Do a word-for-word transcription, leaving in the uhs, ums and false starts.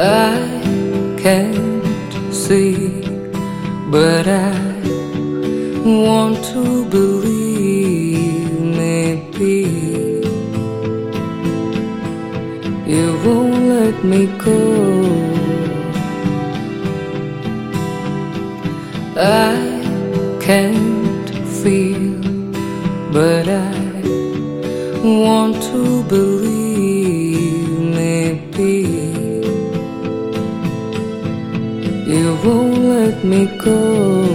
I can't see, but I want to believe. Maybe you won't let me go. I can't feel, but I want to believe. Maybe you won't let me go.